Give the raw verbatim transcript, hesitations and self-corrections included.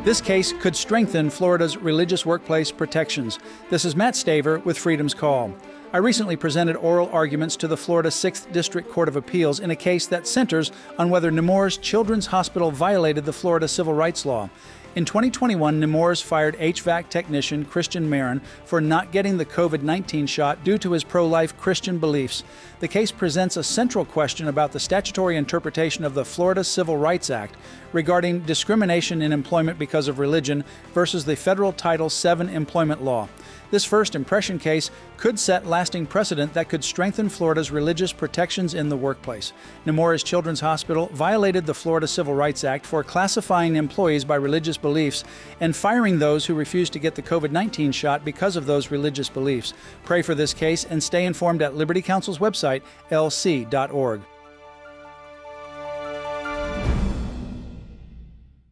This case could strengthen Florida's religious workplace protections. This is Matt Staver with Freedom's Call. I recently presented oral arguments to the Florida sixth District Court of Appeals in a case that centers on whether Nemours Children's Hospital violated the Florida civil rights law. In twenty twenty-one, Nemours fired H V A C technician Christian Marin for not getting the COVID nineteen shot due to his pro-life Christian beliefs. The case presents a central question about the statutory interpretation of the Florida Civil Rights Act regarding discrimination in employment because of religion versus the federal Title seven employment law. This first impression case could set lasting precedent that could strengthen Florida's religious protections in the workplace. Nemours Children's Hospital violated the Florida Civil Rights Act for classifying employees by religious beliefs and firing those who refused to get the COVID nineteen shot because of those religious beliefs. Pray for this case and stay informed at Liberty Counsel's website, L C dot org.